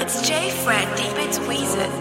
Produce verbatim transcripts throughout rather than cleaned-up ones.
It's J Fred, deep into Weezer.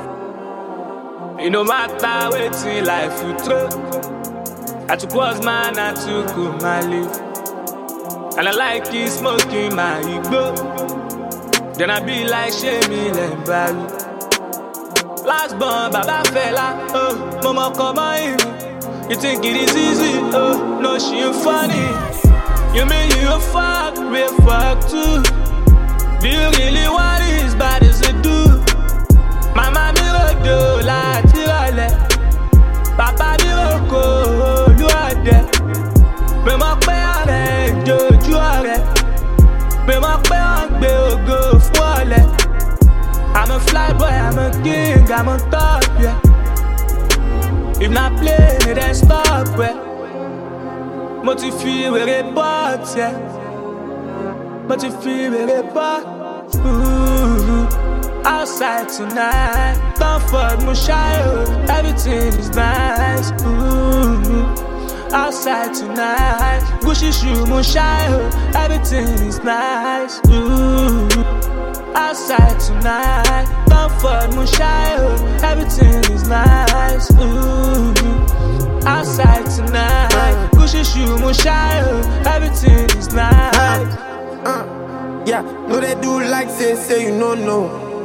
It no matter waiting life you throw. I took was man, I took my life. And I like it smoking my ego. Then I be like Shemi Lembari. Last born, Baba fella, oh, mama come on. You think it is easy, oh, no she ain't funny. You mean you a fuck, we fuck too. Do you really want it as bad as it do? Mama mi rodo láti rọlẹ̀, Papa mi roko olúọdẹ. Pè mọ̀ pé ọ̀rẹ́ ìjòjú ọ̀rẹ́, pè mọ̀ pé wọ́n gbé ògo fún ọ̀lẹ. I'm a fly boy, I'm a king, I'm on top, yeah. If not play, then stop, yeah. Mo ti fi wèrè bọ́ọ̀t, yeah. Mo ti fi wèrè bọ́ọ̀t. Outside tonight, comfort, mo shy, oh. Everything is nice. Ooh. Outside tonight, Gucci shoe, mo shy, oh. Everything is nice. Ooh. Outside tonight, comfort, mo shy, oh. Everything is nice. Ooh. Outside tonight, Gucci shoe, mo shy, oh. Everything is nice. Uh, uh, yeah, no they do like say, say you know no.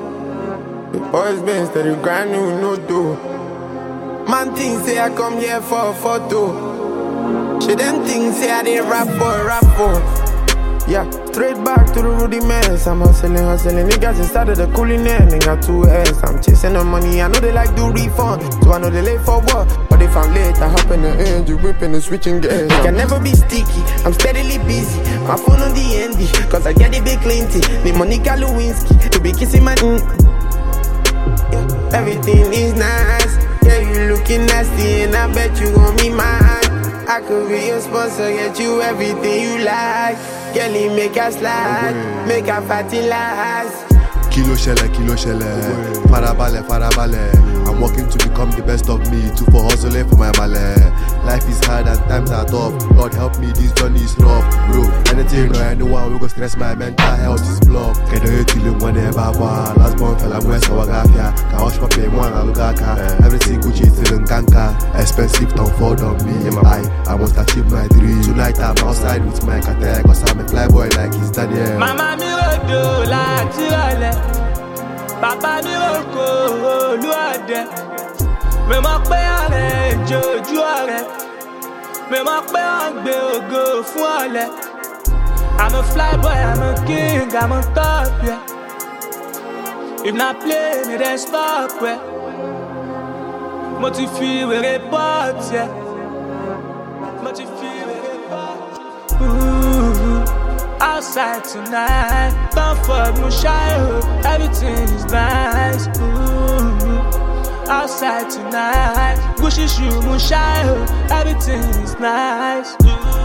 Always been steady grinding with no do. Man think say I come here for a photo. She them think say I did rap for rap for. Yeah, straight back to the rudiments. I'm hustling, hustling. Niggas inside of the cooling end. They got two heads. I'm chasing the money. I know they like do refund. So I know they late for what. But if I'm late, I hop in the engine, whipping and switching gears. I can never be sticky. I'm steadily busy. My phone on the N D. Cause I get the big plenty. Need Monica Lewinsky to be kissing my mm. Yeah, everything is nice. Yeah, you looking nasty. And I bet you gon' be mine. I could be your sponsor, get you everything you like. Girlie, make her slide, make her fatty last. Kilo shelle, kilo shelle, farabale, farabale. I'm working to become the best of me, to for hustling for my male. Life is hard and times are tough. God help me, this journey is rough, bro. Anything or anyone, we go stress my mental health is blocked. Can I hate till whenever I want? Last born fell, I'm west of Wagafia. Can wash my pay one, I look at everything Gucci still in Kanka. Expensive don't fall on me. I, I must achieve my dream. Tonight I'm outside with my kate, cause I'm a fly boy like his daddy. Mama mi rodo láti rọlẹ̀, Papa mi roko olúọdẹ. Mi mọ̀ pé ọ̀rẹ́ ìjòjú ọ̀rẹ́, mi mọ̀ pé wọ́n gbé ògo fún ọ̀lẹ. I'm a fly boy, I'm a king, I'm on top, yeah. If not play, then stop, yeah. Mo ti fi wèrè bọ́ọ̀t, yeah. Mo ti fi wèrè bọ́ọ̀t. Outside tonight, comfort, mo shy, oh. Everything is nice. Ooh. Outside tonight, Gucci shoe, mo shy, oh. Everything is nice. Ooh.